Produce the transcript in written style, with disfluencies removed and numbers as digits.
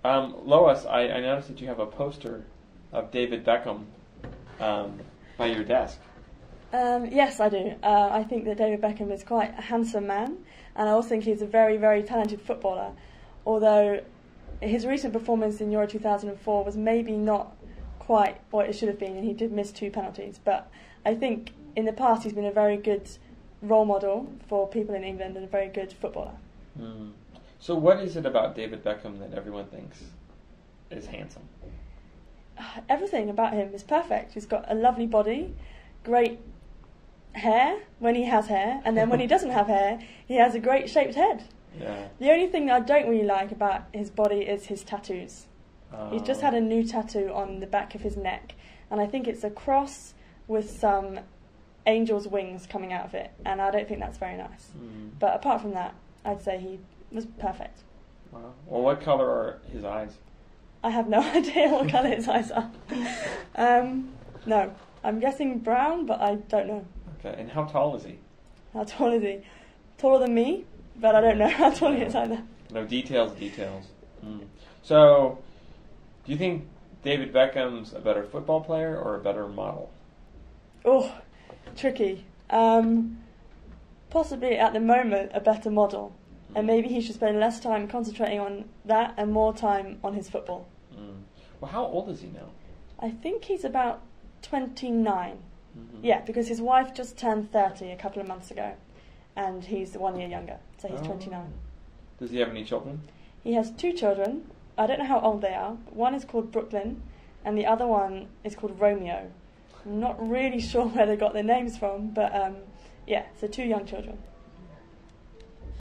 Lois, I noticed that you have a poster of David Beckham by your desk. Yes, I do. I think that David Beckham is quite a handsome man, and I also think he's a very, very talented footballer, although his recent performance in Euro 2004 was maybe not quite what it should have been, and he did miss 2 penalties. But I think in the past he's been a very good role model for people in England and a very good footballer. Mm. So what is it about David Beckham that everyone thinks is handsome? Everything about him is perfect. He's got a lovely body, great hair when he has hair, and then when he doesn't have hair, he has a great shaped head. Yeah. The only thing that I don't really like about his body is his tattoos. He's just had a new tattoo on the back of his neck, and I think it's a cross with some angel's wings coming out of it, and I don't think that's very nice. Mm. But apart from that, I'd say he was perfect. Wow. Well, what color are his eyes? I have no idea what colour his eyes are. No, I'm guessing brown, but I don't know. Okay, and how tall is he? How tall is he? Taller than me, but I don't know how tall he is either. No, details. Mm. So, do you think David Beckham's a better football player or a better model? Oh, tricky. Possibly at the moment a better model, and maybe he should spend less time concentrating on that and more time on his football. Mm. Well, how old is he now? I think he's about 29. Mm-hmm. Yeah, because his wife just turned 30 a couple of months ago, and he's 1 year younger, so he's 29. Does he have any children? He has 2 children. I don't know how old they are. One is called Brooklyn, and the other one is called Romeo. I'm not really sure where they got their names from, but yeah, so 2 young children.